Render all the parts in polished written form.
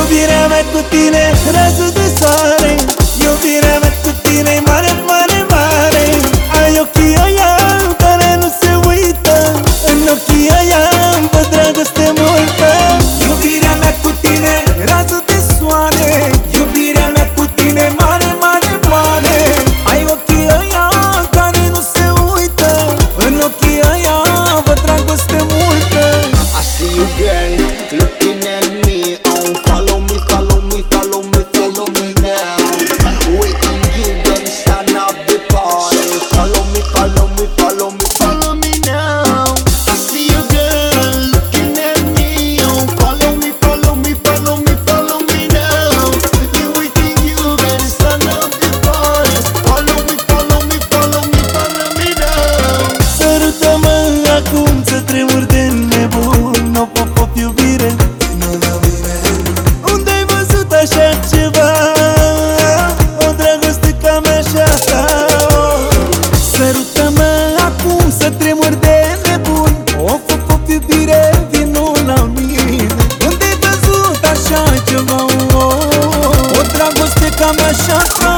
Iubirea mea cu tine, razul de soare. Iubirea mea cu tine, mare, mare, mare. Ai ochii aia care nu se uită, în ochii aia văd dragoste multă. Iubirea mea cu tine, razul de soare. Iubirea mea cu tine, mare, mare, mare. Ai ochii aia care nu se uită, în ochii aia văd dragoste multă. I see you girl, looking at me. Oh, follow me, follow me, follow me, follow me now. Waiting you, then stand up the party. Follow me, follow me, follow me, follow me now. I see you girl, looking at me. Oh, follow me, follow me, follow me, follow me now. Waiting you, then stand up the party. Follow me, follow me, follow me, follow me now. Sărută-mă acum să tremur de nebun. O pop, pop, iubire, vino la mine. Unde-ai văzut așa ceva? O dragoste ca mea și asta. Sărută-mă acum să tremur de nebun. O pop, pop, iubire, vino la mine. Unde-ai văzut așa ceva? O dragoste ca mea și asta.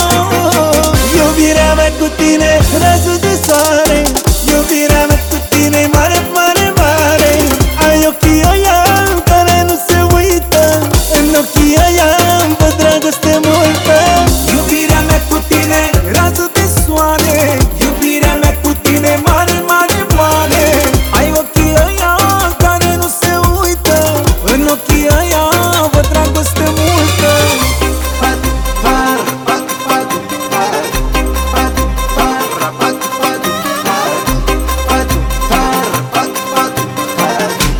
Iubirea mea cu tine, razul de soare. Iubirea mea cu tine, mare, mare, mare. Ai ochii aia care nu se uită, în ochii aia văd dragoste multă. Iubirea mea cu tine, razul de soare. Iubirea mea cu tine, mare, mare, mare. Ai ochii aia care nu se uită, în ochii aia văd dragoste multă.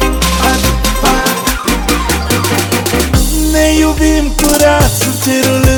Ne iubim curat sub cerul